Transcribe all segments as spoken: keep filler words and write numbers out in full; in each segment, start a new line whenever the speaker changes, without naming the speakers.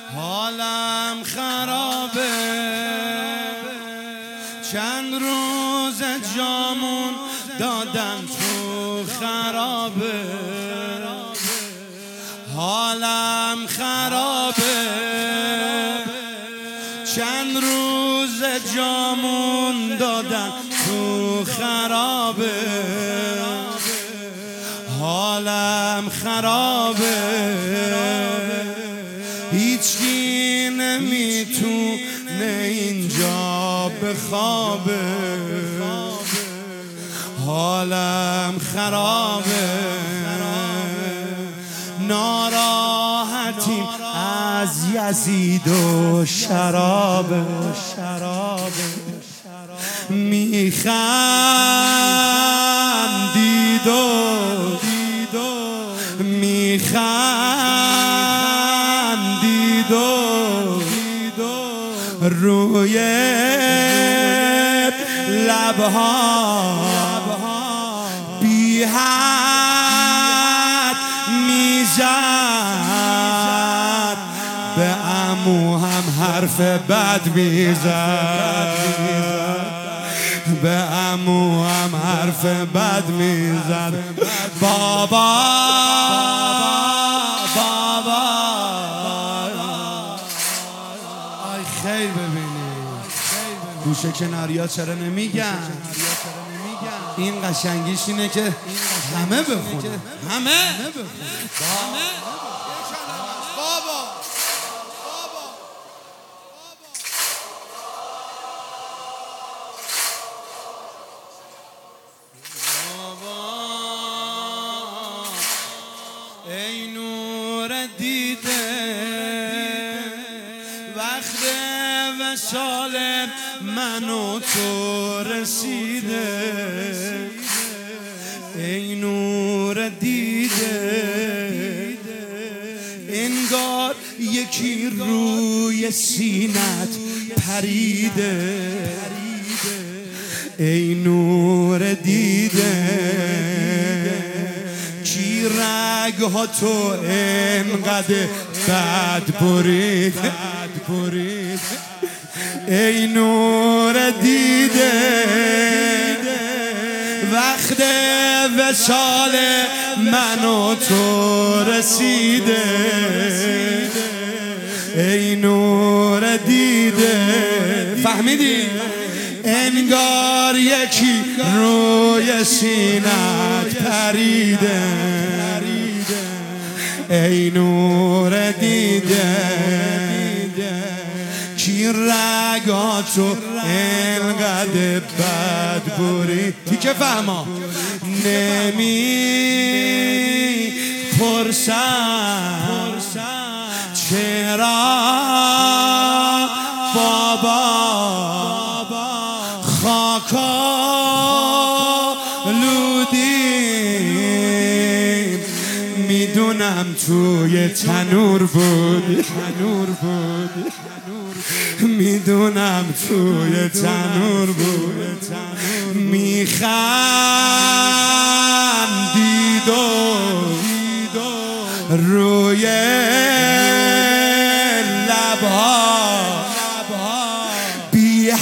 حالم خرابه، چند روز جامون دادم تو خرابه. حالم خرابه، چند روز جامون دادم تو خرابه. حالم خرابه، هیچکی نمیتونه اینجا بخوابه. حالم خرابه، ناراحتیم از یزید و شرابه. میخندید و میخندید و روی لبها بی حد میزد، به عمو هم حرف بد میزد، به عمو هم حرف بد میزد. بابا بابا آی خیلی ببینید گوشه کناریا چرا نمیگن؟ این قشنگیش اینه که همه بخونن، همه بابا ای نور دیده، وقت وصال من و تو رسیده. ای نور دیده، انگار یکی روی سینت پریده. ای نور دیده، کی رگ‌ها تو انقدر بد برید. ای نور دیده، وقت وصال من و تو رسیده. ای نور دیده، فهمیدی؟ انگار یکی روی سینت پریده. ای نور دیده، کی رگاتو انقدر بد بری. تیکه فهما نمی پرسم چرا بابا خاکا لودیم. میدونم توی تنور بود، میدونم توی تنور بود. میخندید و روی لبها بی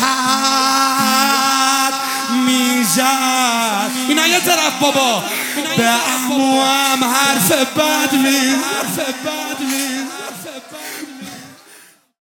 حد میزد. اینا یه طرف بابا، به عمو هم حرف بد میزد.